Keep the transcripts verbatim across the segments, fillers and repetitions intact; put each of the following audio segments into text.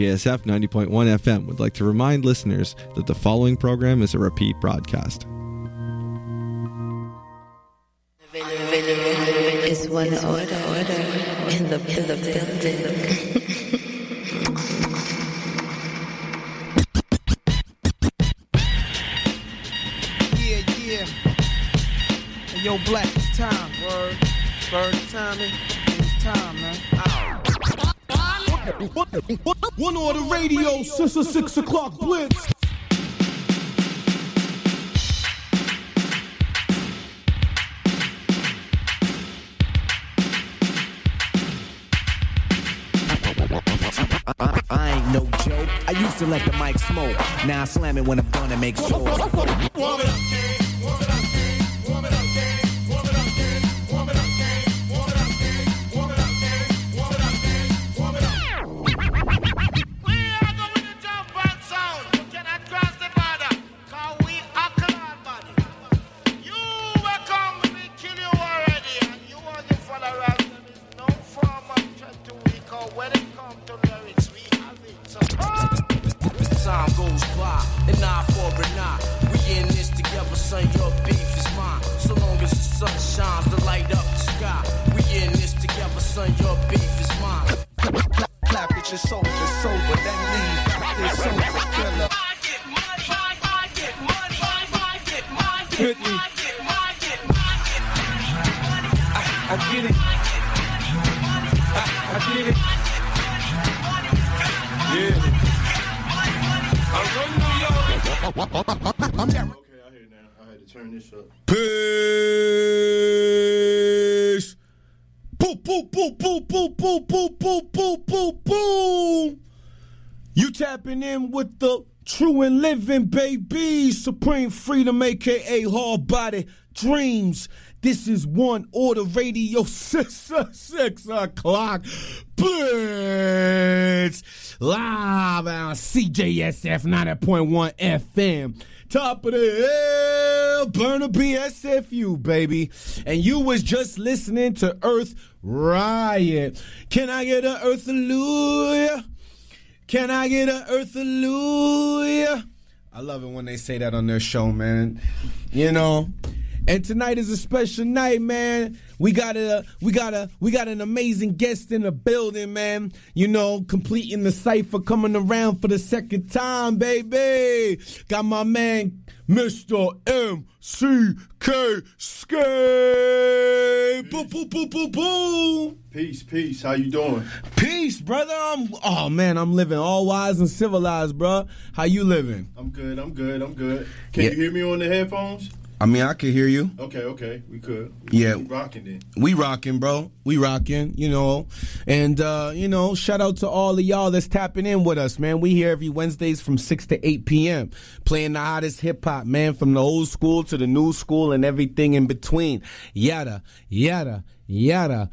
K S F ninety point one F M would like to remind listeners that the following program is a repeat broadcast. It's one order, order in the, in the building. Yeah, yeah. Hey, yo, Black, it's time. Word. Bird, it's timing. It's time, man. Ow. One order radio, since the six o'clock blitz. I, I ain't no joke. I used to let the mic smoke. Now I slam it when I'm done and make sure. Warm it up, warm it up, warm it up, warm it up, warm it up, warm it up, warm it up, warm it up, warm it up. We are going to jump and sound. You cannot cross the border, cause we are cloud body. You will come, we kill you already, and you want to follow us. There is no form of threat to weak or when it comes to lyrics, we have it. So, time goes by, and eye for an eye. We in this together, son, your beef is mine. So long as the sun shines to light up the sky. We in this together, son, your beef is mine. clap at your soldiers sober, then leave after sober killer. I get money, I, I get money, I, I get money, Hit me. I get money, I get money, I, I get it. I, I get it. Yeah. I run New York. Okay, I hear now. I had to turn this up. Peace. Boom, boom, boom, boom, boom, boom, boom, boom, boom, boom, boom. You tapping in with the true and living, baby. Supreme Freedom, a k a. Hard Body Dreams. This is One Order Radio, six, six o'clock. Blitz. Live on C J S F ninety point one F M. Top of the hill, Burnaby S F U, baby. And you was just listening to Earth Riot. Can I get an Earth Hallelujah? Can I get an Earth Hallelujah? I love it when they say that on their show, man. You know. And tonight is a special night, man. We got a, we got a, we got an amazing guest in the building, man. You know, completing the cipher, coming around for the second time, baby. Got my man, Mister M C K Skate. Boom, boom, boom, boom, boom. Peace, peace. How you doing? Peace, brother. I'm, oh man, I'm living all wise and civilized, bro. How you living? I'm good. I'm good. I'm good. Can Yeah. you hear me on the headphones? I mean, I can hear you. Okay, okay. We could. We Yeah. we rocking then. We rocking, bro. We rocking, you know. And, uh, you know, shout out to all of y'all that's tapping in with us, man. We here every Wednesdays from six to eight p.m. playing the hottest hip-hop, man, from the old school to the new school and everything in between. Yada, yada, yada,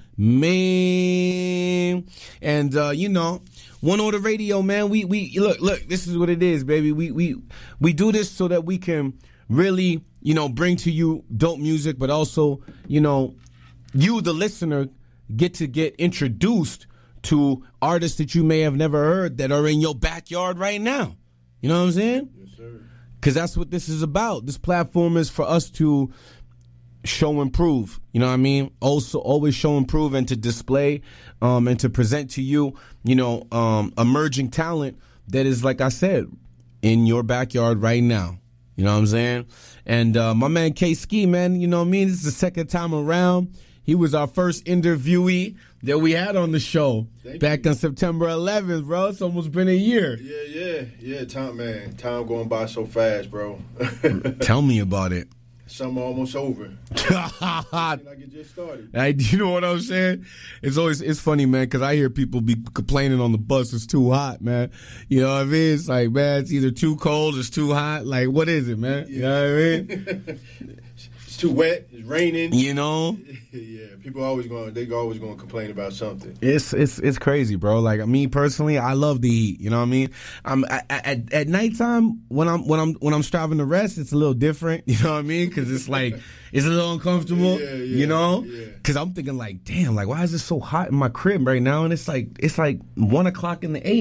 man. And, uh, you know, One Order Radio, man, we, we look, look, this is what it is, baby. We, we, we do this so that we can really, you know, bring to you dope music, but also, you know, you, the listener, get to get introduced to artists that you may have never heard that are in your backyard right now. You know what I'm saying? Yes, sir. Because that's what this is about. This platform is for us to show and prove. You know what I mean? Also, always show and prove and to display um, and to present to you, you know, um, emerging talent that is, like I said, in your backyard right now. You know what I'm saying? And uh, my man K-Ski, man, you know what I mean? This is the second time around. He was our first interviewee that we had on the show Thank back you. on September eleventh, bro. It's almost been a year. Yeah, yeah, yeah. Time, man. Time going by so fast, bro. Tell me about it. Summer almost over. Like it just started. I, you know what I'm saying? It's always it's funny, man, because I hear people be complaining on the bus it's too hot, man. You know what I mean? It's like, man, it's either too cold, it's too hot. Like, what is it, man? You know what I mean? It's too wet. It's raining. You know? Yeah, people always going. They always going to complain about something. It's it's it's crazy, bro. Like me personally, I love the heat. You know what I mean? I'm at, at at nighttime when I'm when I'm when I'm striving to rest, it's a little different. You know what I mean? Because it's like it's a little uncomfortable. Yeah, yeah, you know? yeah. Because I'm thinking like, damn, like why is it so hot in my crib right now? And it's like it's like one o'clock in the a m.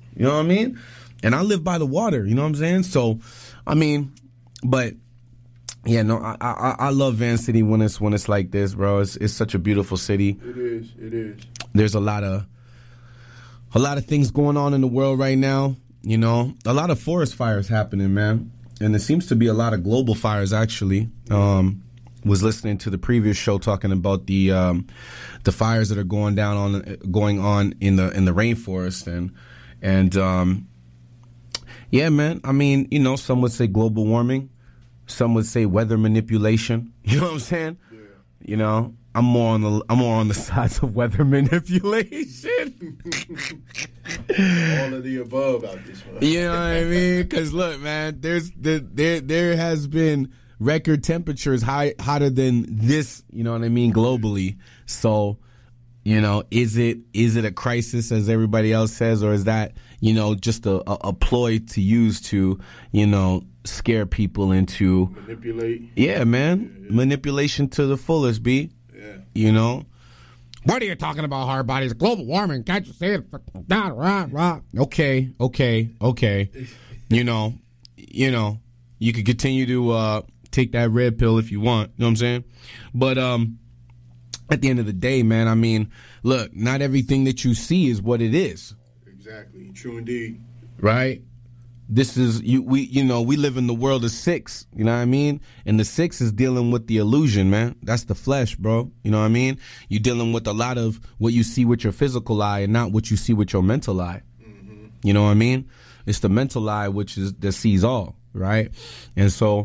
You know what I mean? And I live by the water. You know what I'm saying? So, I mean, but yeah, no, I I, I love Van City when it's when it's like this, bro. It's it's such a beautiful city. It is. It is. There's a lot of a lot of things going on in the world right now. You know, a lot of forest fires happening, man. And there seems to be a lot of global fires, actually. Um, was listening to the previous show talking about the um, the fires that are going down on going on in the in the rainforest, and and um, yeah, man. I mean, you know, some would say global warming, some would say weather manipulation. You know what I'm saying? Yeah. You know, I'm more on the I'm more on the sides of weather manipulation. All of the above out this one. You know what I mean? Because look, man, there's there there there has been record temperatures high hotter than this. You know what I mean? Globally. So, you know, is it is it a crisis as everybody else says, or is that, you know, just a, a, a ploy to use to, you know, scare people into Manipulate. Yeah, man, yeah, yeah. Manipulation to the fullest, B. Yeah. You know. What are you talking about, hard bodies? Global warming. Can't you see it? Okay, okay, okay. You know, you know, you could continue to uh, take that red pill if you want. You know what I'm saying? But um, at the end of the day, man, I mean, look, not everything that you see is what it is. Exactly. True indeed. Right? This is you. We you know we live in the world of six. You know what I mean? And the six is dealing with the illusion, man. That's the flesh, bro. You know what I mean? You're dealing with a lot of what you see with your physical eye and not what you see with your mental eye. Mm-hmm. You know what I mean? It's the mental eye which is that sees all, right? And so,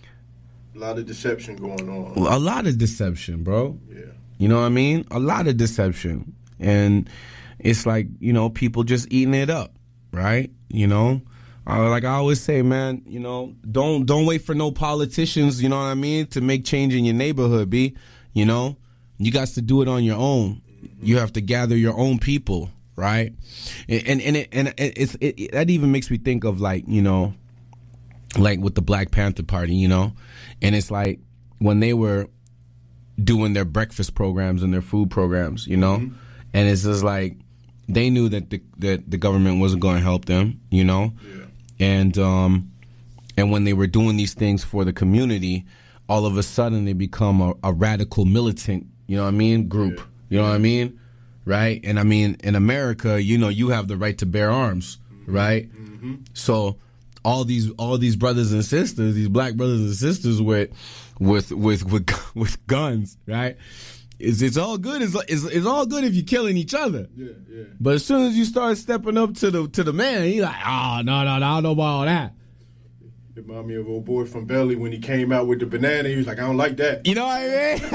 a lot of deception going on. A lot of deception, bro. Yeah. You know what I mean? A lot of deception, and it's like, you know, people just eating it up, right? You know. Uh, like I always say, man, you know, don't don't wait for no politicians, you know what I mean, to make change in your neighborhood, B. You know, you got to do it on your own. You have to gather your own people, right? And and and, it, and it's it, it, that even makes me think of, like, you know, like with the Black Panther Party, you know, and it's like when they were doing their breakfast programs and their food programs, you know, mm-hmm. and it's just like they knew that the that the government wasn't going to help them, you know. Yeah. And um, and when they were doing these things for the community, all of a sudden they become a, a radical militant, you know what I mean, group. Yeah. You know what I mean? Right? And I mean, in America, you know, you have the right to bear arms, mm-hmm. right? Mm-hmm. So all these all these brothers and sisters, these black brothers and sisters with with with with, with guns, right? It's, it's all good. It's, it's it's all good if you're killing each other. Yeah, yeah. But as soon as you start stepping up to the to the man, he's like, oh, no, no, no, I don't know about all that. It reminded me of old boy from Belly when he came out with the banana. He was like, I don't like that. You know what I mean?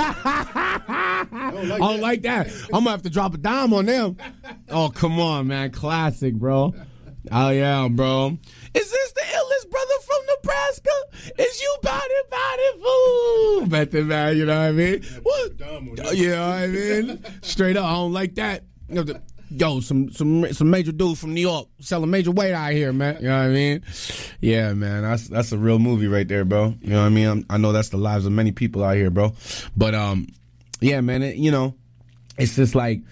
I don't like I don't that. like that. I'm going to have to drop a dime on them. Oh, come on, man. Classic, bro. Oh, yeah, bro. Is this the illest brother from Nebraska? Is you body, body, fool? Method man, you know what I mean? What? You know what I mean? Straight up, I don't like that. Yo, some some some major dude from New York selling major weight out here, man. You know what I mean? Yeah, man, that's that's a real movie right there, bro. You know what I mean? I'm, I know that's the lives of many people out here, bro. But um, yeah, man, it, you know, it's just like,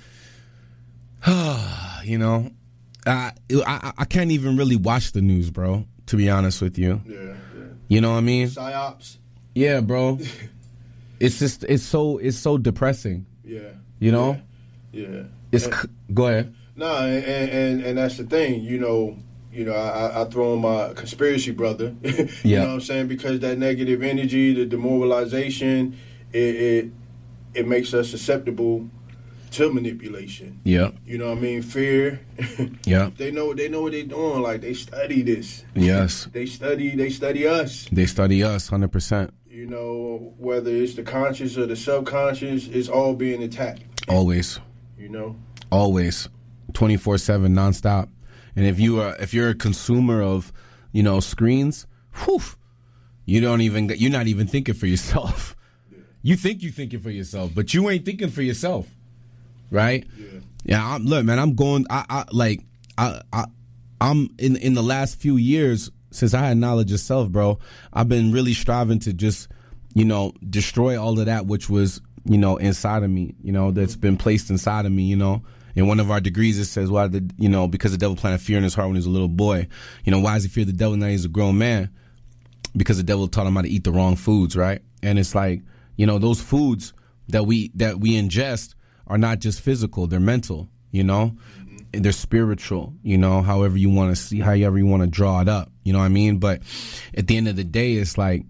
you know, I, I I can't even really watch the news, bro. To be honest with you, yeah, yeah. You know what I mean? Psyops. Yeah, bro. It's just it's so it's so depressing. Yeah. You know. Yeah. yeah. It's and, c- go ahead. No, nah, and, and and that's the thing. You know. You know, I, I throw in my conspiracy brother. you yeah. know what I'm saying? Because that negative energy, the demoralization, it it, it makes us susceptible to manipulation. Yeah. You know what I mean? Fear. Yeah. They know they know what they're doing. Like, they study this. Yes. they study they study us. They study us one hundred percent. You know, whether it's the conscious or the subconscious, it's all being attacked. Always. You know? Always. twenty-four seven nonstop. And if you are if you're a consumer of, you know, screens, whew, you don't even you're not even thinking for yourself. Yeah. You think you're thinking for yourself, but you ain't thinking for yourself. Right? Yeah. Yeah, I'm, look, man, I'm going I, I like I I I'm in in the last few years since I had knowledge of self, bro, I've been really striving to just, you know, destroy all of that which was, you know, inside of me, you know, that's been placed inside of me, you know. In one of our degrees, it says, "Why the you know because the devil planted fear in his heart when he was a little boy. You know, why does he fear the devil now he's a grown man? Because the devil taught him how to eat the wrong foods, right? And it's like, you know, those foods that we that we ingest are not just physical; they're mental. You know, and they're spiritual. You know, however you want to see, however you want to draw it up. You know what I mean? But at the end of the day, it's like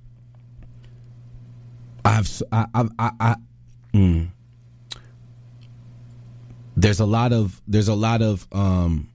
I've I I I. I mm, There's a lot of there's a lot of um,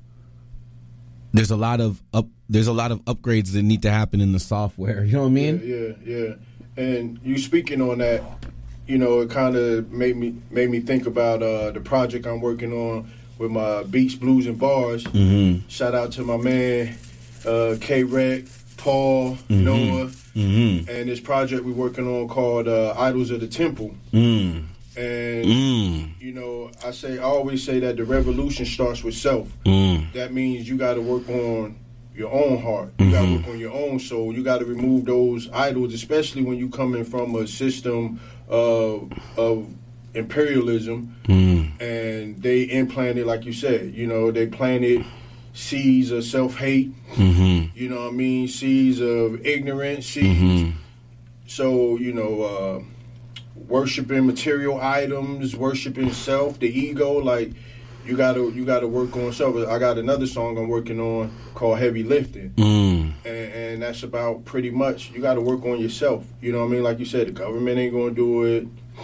there's a lot of up there's a lot of upgrades that need to happen in the software. You know what I mean? Yeah, yeah, yeah. And you speaking on that, you know, it kind of made me made me think about uh, the project I'm working on with my Beats, Blues, and Bars. Mm-hmm. Shout out to my man uh, K-Rec, Paul, Mm-hmm. Noah, Mm-hmm. and this project we're working on called uh, Idols of the Temple. Mm. And, Mm. you know, I say I always say that the revolution starts with self. Mm. That means you got to work on your own heart. You got to work on your own soul. You got to remove those idols, especially when you coming from a system of, of imperialism. Mm. And they implanted, like you said, you know, they planted seeds of self-hate. Mm-hmm. You know what I mean? Seeds of ignorance. Seeds. Mm-hmm. So, you know, uh, worshiping material items, worshiping self, the ego, like you gotta you gotta work on self. I got another song I'm working on called Heavy Lifting. Mm. And, and that's about pretty much you gotta work on yourself. You know what I mean? Like you said, the government ain't gonna do it.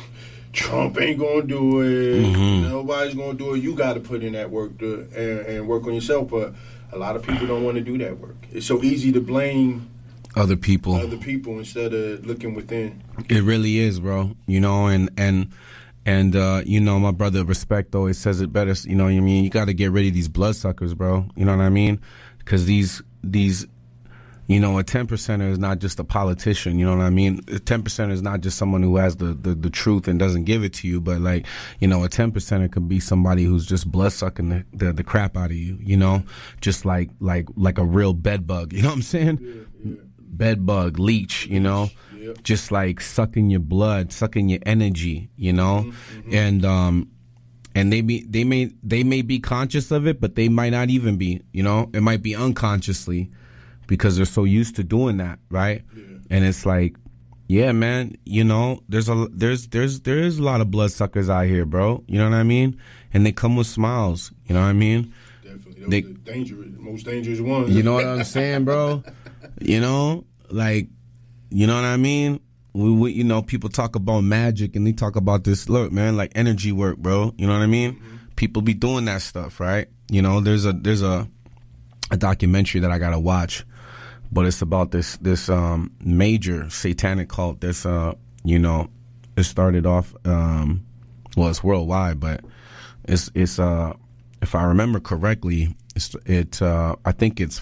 Trump ain't gonna do it. Mm-hmm. Nobody's gonna do it. You gotta put in that work to, and, and work on yourself. But a lot of people don't want to do that work. It's so easy to blame Other people. other people instead of looking within. It really is, bro. You know, and and and uh, you know, my brother Respect always says it better. You know what I mean? You got to get rid of these bloodsuckers, bro. You know what I mean? Because these these, you know, a ten percenter is not just a politician. You know what I mean? A ten percenter is not just someone who has the, the, the truth and doesn't give it to you. But like, you know, a ten percenter could be somebody who's just bloodsucking the, the the crap out of you. You know, just like like like a real bed bug. You know what I'm saying? Yeah, yeah. Bed bug, leech, you know, Yep. just like sucking your blood, sucking your energy, you know, mm-hmm. and um, and they be they may they may be conscious of it, but they might not even be, you know, it might be unconsciously because they're so used to doing that, right? Yeah. And it's like, yeah, man, you know, there's a there's there's there is a lot of bloodsuckers out here, bro. You know what I mean? And they come with smiles. You know what I mean? Definitely, those They- are the dangerous, most dangerous ones. You know what I'm saying, bro? You know, like, you know what I mean? We, we, you know, people talk about magic and they talk about this. Look, man, like energy work, bro. You know what I mean? Mm-hmm. People be doing that stuff, right? You know, there's a there's a a documentary that I gotta watch, but it's about this this um, major satanic cult. That's uh, you know, it started off um, well, it's worldwide, but it's it's uh, if I remember correctly, it's it uh, I think its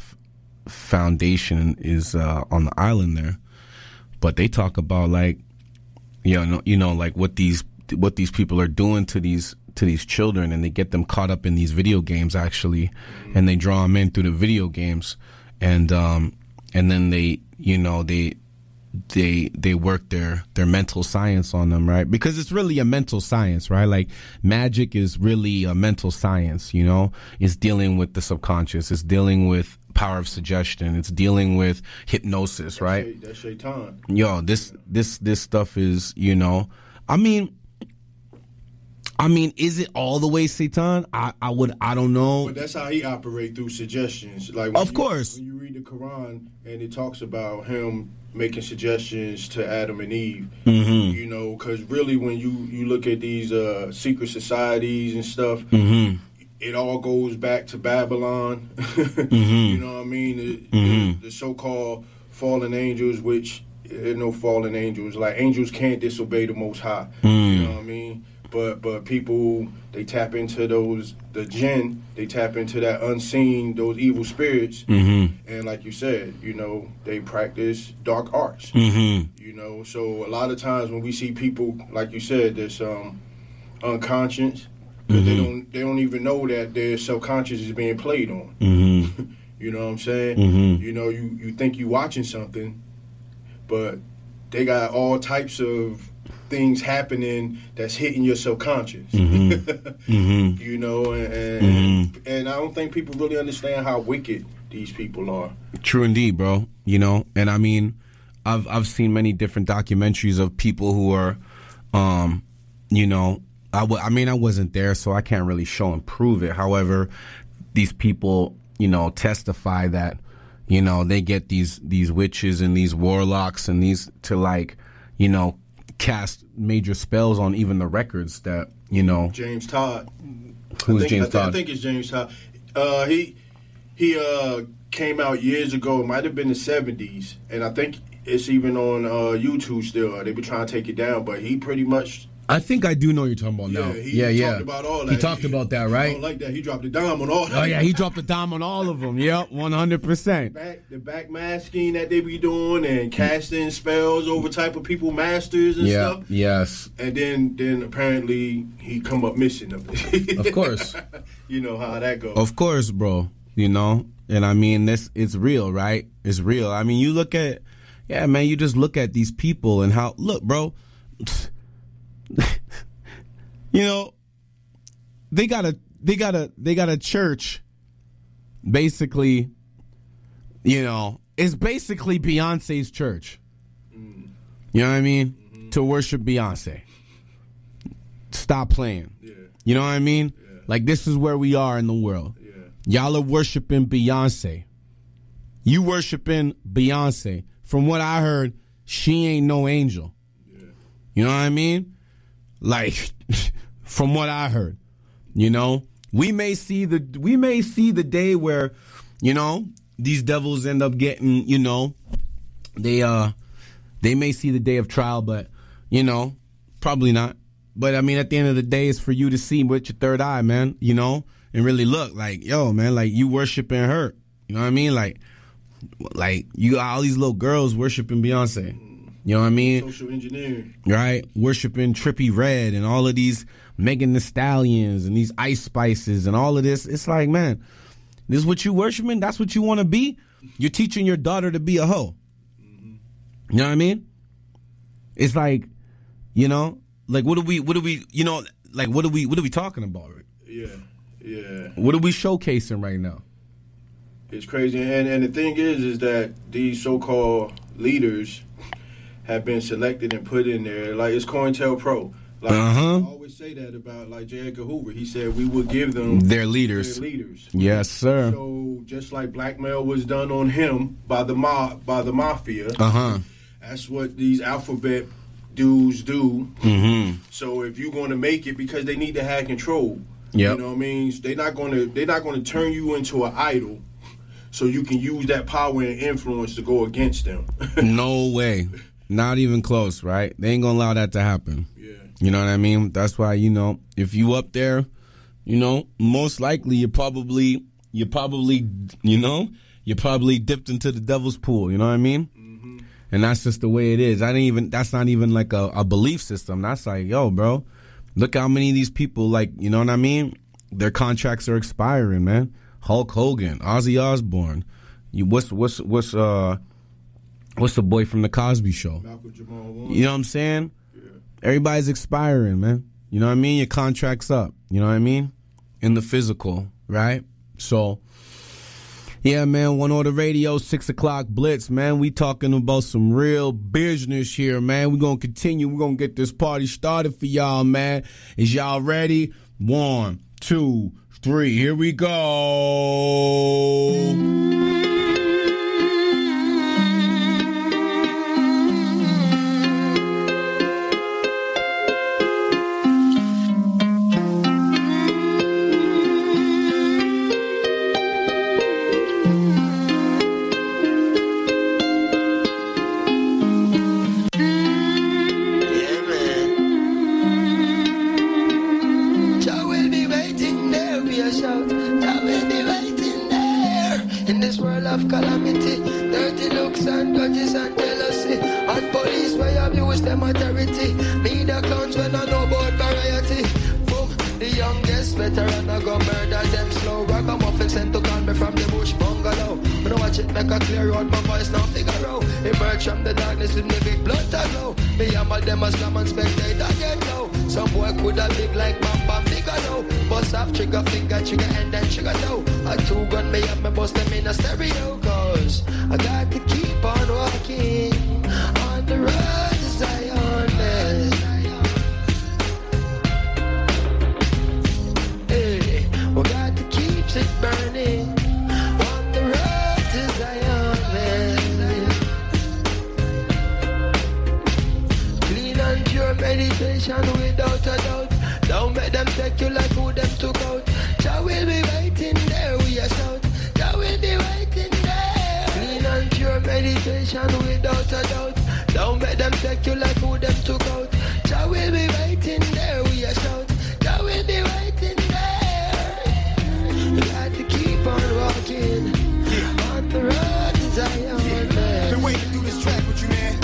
foundation is uh, on the island there, but they talk about like, you know, you know, like what these what these people are doing to these to these children, and they get them caught up in these video games actually, mm-hmm. and they draw them in through the video games, and um, and then they, you know, they they they work their their mental science on them, right? Because it's really a mental science, right? Like magic is really a mental science, you know. It's dealing with the subconscious. It's dealing with power of suggestion. It's dealing with hypnosis, right? That's shaitan. Yo, this this this stuff is, you know, I mean, I mean, is it all the way Satan? I, I would, I don't know. But that's how he operate through suggestions. Like when Of you, course. when you read the Quran and it talks about him making suggestions to Adam and Eve, Mm-hmm. you know, because really when you you look at these uh, secret societies and stuff. Mm-hmm. It all goes back to Babylon. Mm-hmm. You know what I mean? The, Mm-hmm. the, the so-called fallen angels, which there are no fallen angels. Like angels can't disobey the Most High. Mm. You know what I mean? But but people, they tap into those, the jinn, they tap into that unseen, those evil spirits. Mm-hmm. And like you said, you know, they practice dark arts. Mm-hmm. You know, so a lot of times when we see people, like you said, that's um, unconscious, because Mm-hmm. they don't they don't even know that their subconscious is being played on. Mm-hmm. You know what I'm saying? Mm-hmm. You know, you, you think you watching something, but they got all types of things happening that's hitting your subconscious. Mm-hmm. mm-hmm. You know, and and, Mm-hmm. and I don't think people really understand how wicked these people are. True indeed, bro. You know, and I mean, I've I've seen many different documentaries of people who are, um, you know, I, w- I mean, I wasn't there, so I can't really show and prove it. However, these people, you know, testify that, you know, they get these these witches and these warlocks and these to like, you know, cast major spells on even the records that, you know. James Todd. Who's I think, James I, th- Todd? I think it's James Todd. Uh, he he uh, came out years ago. It might have been the seventies, and I think it's even on uh, YouTube still. They've been trying to take it down, but he pretty much. I think I do know what you're talking about Yeah, now. he yeah, talked yeah. about all that. He talked about that, right? I don't like that. He dropped the dime on all that. Oh yeah, he dropped the dime on all of them. Yep, one hundred percent. Back, the back masking that they be doing and casting spells over type of people masters and Yeah. stuff. Yes. And then, then apparently he come up missing. Of course. You know how that goes. Of course, bro. You know, and I mean, this it's real, right? It's real. I mean, you look at, yeah, man. You just look at these people and how look, bro. You know, they got a they got a they got a church. Basically, you know, it's basically Beyonce's church. Mm. You know what I mean? Mm-hmm. To worship Beyonce. Stop playing. Yeah. You know what I mean? Yeah. Like, this is where we are in the world. Yeah. Y'all are worshiping Beyonce. You worshiping Beyonce. From what I heard, she ain't no angel. Yeah. You know what I mean? Like, from what I heard, you know, we may see the we may see the day where, you know, these devils end up getting, you know, they uh they may see the day of trial, but you know, probably not. But I mean, at the end of the day, it's for you to see with your third eye, man. You know, and really look like, yo, man, like you worshiping her. You know what I mean? Like, like you got all these little girls worshiping Beyonce. You know what I mean? Social engineering. Right? Worshiping Trippie Redd and all of these Megan Thee Stallions and these Ice Spices and all of this. It's like, man, this is what you worshiping? That's what you want to be? You're teaching your daughter to be a hoe. Mm-hmm. You know what I mean? It's like, you know, like what are we, what are we, you know, like what are we, what are we talking about? Yeah, yeah. What are we showcasing right now? It's crazy. And, and the thing is, is that these so-called leaders have been selected and put in there. Like, it's COINTELPRO. Like, Uh-huh. I always say that about, like, J. Edgar Hoover. He said we would give them Their leaders. their leaders. Yes, sir. So, just like blackmail was done on him by the mob, by the mafia, Uh-huh. that's what these alphabet dudes do. Mm-hmm. So, if you're going to make it, because they need to have control. Yep. You know what I mean? They're not going to, they're not going to turn you into an idol so you can use that power and influence to go against them. No way. Not even close, right? They ain't gonna allow that to happen. Yeah. You know what I mean? That's why, you know, if you up there, you know, most likely you're probably, you're probably, you know, you're probably dipped into the devil's pool. You know what I mean? Mm-hmm. And that's just the way it is. I didn't even, that's not even like a, a belief system. That's like, yo, bro, look how many of these people, like, you know what I mean? Their contracts are expiring, man. Hulk Hogan, Ozzy Osbourne. You, what's, what's, what's, uh, What's the boy from the Cosby Show? Malcolm Jamal Warner. You know what I'm saying? Yeah. Everybody's expiring, man. You know what I mean? Your contract's up. You know what I mean? In the physical, right? So, yeah, man, One Order Radio, six o'clock Blitz, man. We talking about some real business here, man. We're going to continue. We're going to get this party started for y'all, man. Is y'all ready? One, two, three. Here we go. Of calamity, dirty looks and grudges and jealousy, and police where abuse them authority. Me the clowns when I know about variety. Boom, the youngest veteran I go murder them slow. Ragamuffin sent to call me me from the bush bungalow. When I watch it make a clear out, my voice now figure out. Emerge from the darkness with me big blood to glow. Me and my them as slam and spectator get low. Some boy coulda big like Bam Bam Bigelow. Bust off trigger finger, trigger and then trigger toe. A two gun me up, me bust them in a stereo. Cause I got to keep on walking on the road to Zion. Hey, we got to keep it burning on the road to Zion. Clean and pure meditation without a doubt. Don't make them take you like who them took out. Jah will be waiting there, we are shout. Jah will be waiting there. Clean and pure meditation without a doubt. Don't make them take you like who them took out. Jah will be waiting there, we are shout. Jah will be waiting there. You got to keep on walking yeah. on the road to Zion. Yeah. Been waiting to do this track with you, man.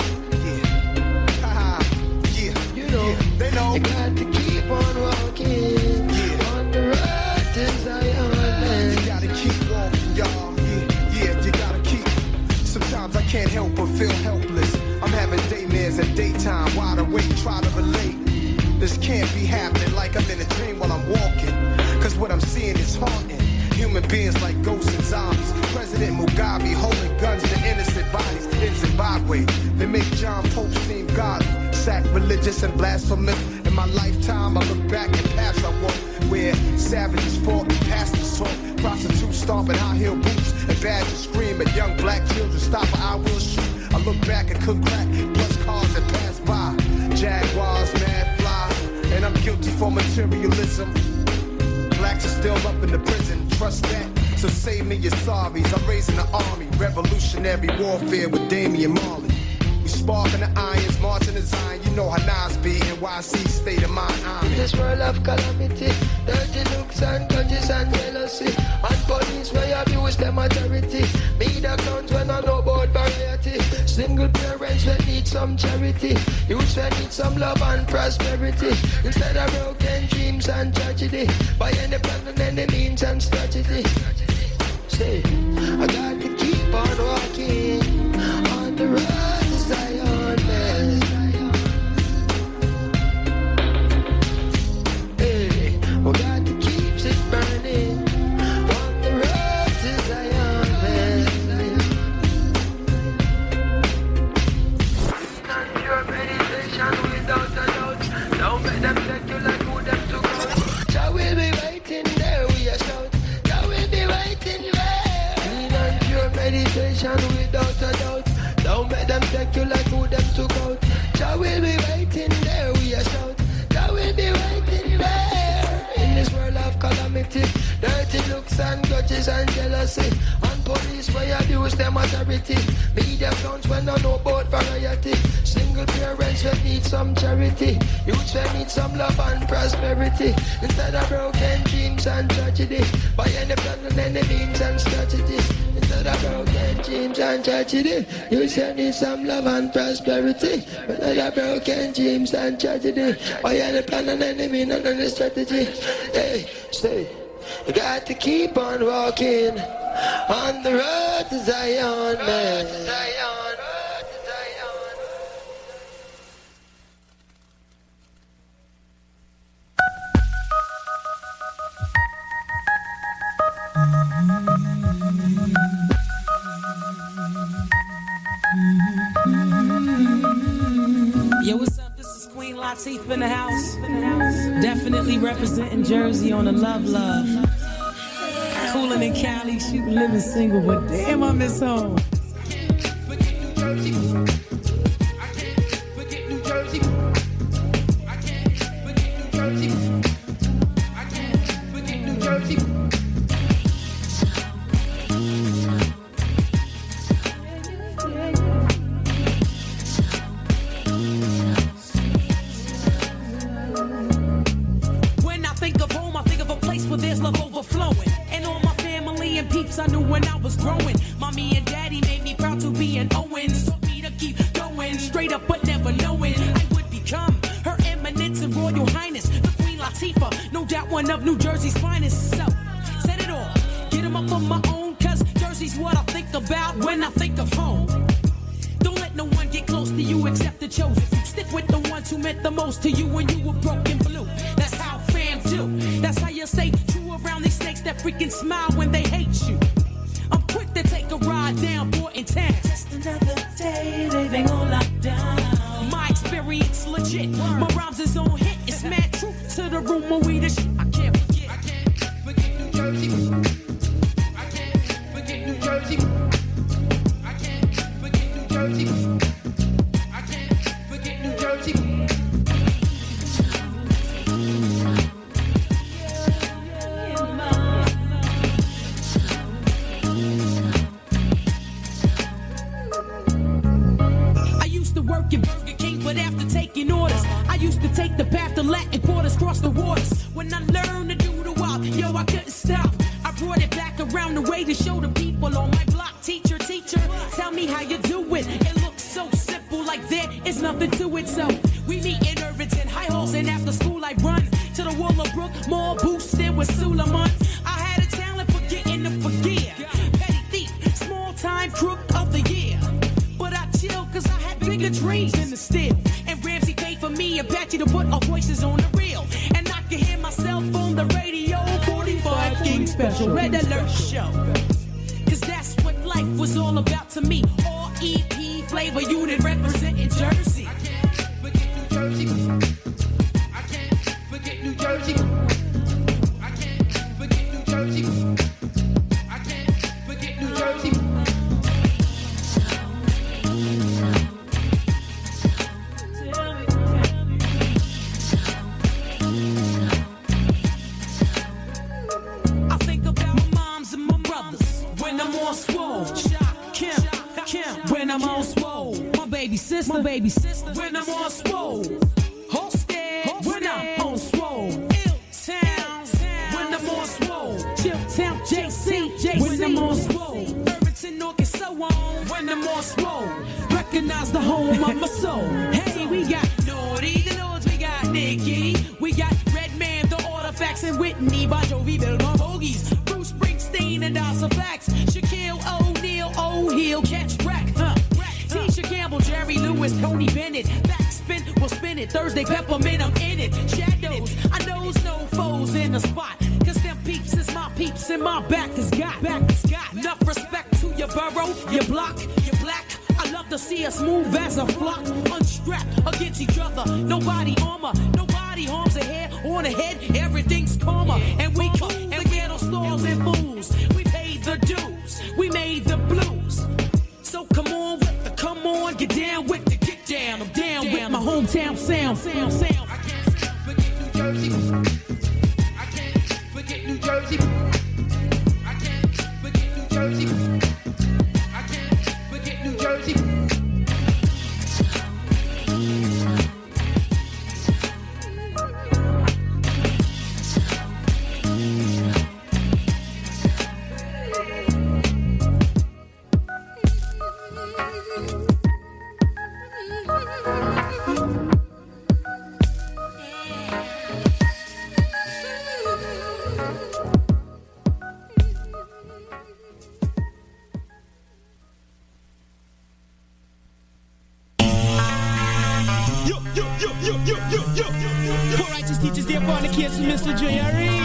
Yeah. Haha. Yeah. You know. Yeah. They know. You got to keep on walking yeah. on the road to Zion. You gotta keep walking, y'all. Yeah, yeah, you gotta keep. Sometimes I can't help but feel helpless. I'm having daymares at daytime, wide awake, try to relate. This can't be happening like I'm in a dream while I'm walking. Cause what I'm seeing is haunting. Human beings like ghosts and zombies. President Mugabe holding guns to innocent bodies in Zimbabwe. They make John Pope seem godly, sacrilegious and blasphemous. In my lifetime, I look back at paths I walk where savages fought and pastors talk. Prostitutes stomping high heel boots and badgers scream at young black children. Stop or I will shoot. I look back and cook crack, plus cars that pass by. Jaguars, mad fly, and I'm guilty for materialism. Blacks are still up in the prison, trust that. So save me your sorries. I'm raising the army, revolutionary warfare with Damian Marley. We sparking the irons, marching the Zion. You know how Nas be, N Y C state of mind. I'm in this world of calamity, dirty looks and grudges and jealousy, and police where abuse them authority. Me the clowns when I know about variety. Single parents that need some charity. Youths that need some love and prosperity. Instead of broken dreams and tragedy. By any plan and any means and strategy. Say, I got to keep on walking on the road to Zion. Hey, we got to keep it burning on the road to Zion. Pure meditation without a doubt. Don't make them take you like who them took out. Jah will be waiting there, we are shout. Jah will be waiting there. Clean and pure meditation without a doubt. Don't make them take you like who them took out. Jah will be waiting there, we are shout. Jah will be waiting there. In this world of calamity, dirty looks and grudges and jealousy, and police where abuse them authority. Media clowns when I know about variety. Single parents that need some charity. Youths that need some love and prosperity. Instead of broken dreams and tragedy. By any plan and any means and strategy. Instead of broken dreams and tragedy. Youths that need some love and prosperity. Instead of broken dreams and tragedy. By any plan and any means and any strategy. Hey, stay. You got to keep on walking on the road to Zion, man. Yo, what's up? This is Queen Latifah in the house. Definitely representing Jersey on the Love Love. Coolin' in Cali, shooting, living single, but damn, I miss home. I knew when I was growing. Mommy and daddy made me proud to be an Owens. Told me to keep going, straight up but never knowing I would become her eminence and royal highness, the Queen Latifah, no doubt one of New Jersey's finest. So, set it all, get him up on my own Jersey's what I think about when I think of home. Don't let no one get close to you except the chosen. Stick with the ones who meant the most to you when you were broken blue. That's how fam do. That's how you stay true around these snakes that freaking smile when they hate you. I'm quick to take a ride down Borton Town. Just another day living on lockdown. My experience legit. My rhymes is on hit. It's mad truth to the rumor we the shit. I can't forget. I can't forget New Jersey. I can't forget New Jersey. I can't forget New Jersey. I can't forget New Jersey. I used to work at Burger King, but after taking orders, I used to take the path to Latin quarters, cross the waters. When I learned to do the wop, yo, I couldn't stop. I brought it back around the way to show the people on my block. Teacher, teacher, tell me how you do it. It looks so simple, like there is nothing to it. So we meet in Irvington, high halls, and after school I run to the Willowbrook Mall, boosted with Suleiman. I had a talent for getting to forgive. Petty thief, small time crook of the year. But I chill cause I had bigger dreams than the steel. And Ramsey paid for me and Patchy to put our voices on the reel. And I can hear myself on the radio. forty-five King Special Red Alert Show. Cause that's what life was all about to me. All E P flavor unit representing Jersey. I can't forget New Jersey. I can't forget New Jersey. I can't forget New Jersey. I can't forget New Jersey. I think about my moms and my brothers when I'm on swole. Shot, Kim, Kim, when I'm on swole. My baby sister, my baby sister, when I'm on swole. Hosted, when I'm on swole. Ill-Town, when I'm on swole. Chilltown, J C, J C, when I'm on swole. Irvington, North, and so on, when I'm on swole. Recognize the home of my soul. Hey, we got Naughty the Lords, we got Nicki, we got Redman, the Artifacts, and Whitney, Bon Jovi, build on bogies. Bruce Springsteen and Asa Facts, Shaquille O'Neal, O'Heal, catch wreck, huh? Tisha Campbell, Jerry Lewis, Tony Bennett, backspin, we'll spin it. Thursday Peppermint, I'm in it. Shadows, I knows no foes in the spot. Cause them peeps is my peeps and my back is got. Back is got. Enough respect to your borough, your block, your black. I love to see us move as a flock, unstrapped against each other. Nobody armor, nobody harms a hair on the head. Everything's karma, and we cool and ghetto stars and fools. We paid the dues, we made the blues. So come on with the come on, get down with the get down. I'm down, down with my hometown sound, sound, sound. I can't forget New Jersey. I can't forget New Jersey. I can't forget New Jersey. I can't forget New Jersey. Teachers, they're born the kids from Mister J R Reid.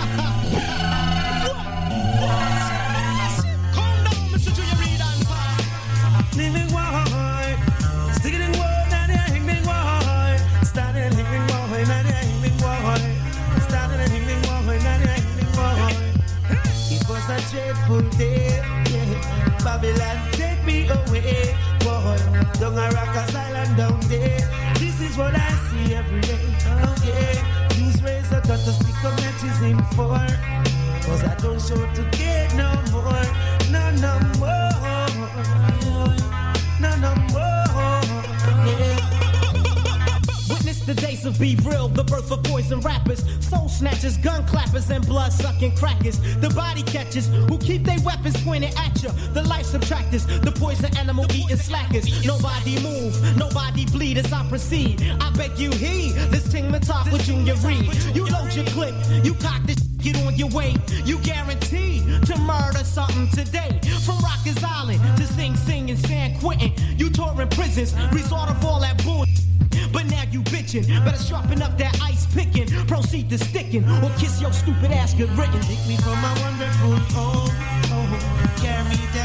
Calm down, Mister J R Reid and living wide, sticking in wide, now they're hanging wide, starting hanging wide, now they're hanging wide, starting hanging wide, now they're hanging wide. It was a dreadful day, yeah. Babylon, take me away, boy. Down a Rockers Island down there. This is what I see every day. Oh yeah, use razor cut to stick up matches in for. Cause I don't show to get no more. No, no more. No, no more. Yeah. Witness the days of Be Real, the birth of poison rappers, soul snatchers, gun clappers, and blood sucking crackers. The body catchers who keep their weapons pointed at you. The life subtractors, the poison animal eating slackers. Nobody move, nobody bleed as I proceed. I beg you heed this ting to talk with Junior Reid. You load your clip, you cock this. get on your way. You guaranteed to murder something today. From Rikers Island to Sing Sing and San Quentin, you touring prisons, resort of all that bull. But now you bitchin', better sharpen up that ice picking. Proceed to sticking, or kiss your stupid ass good written. Take me from my wonderful home, oh, carry me down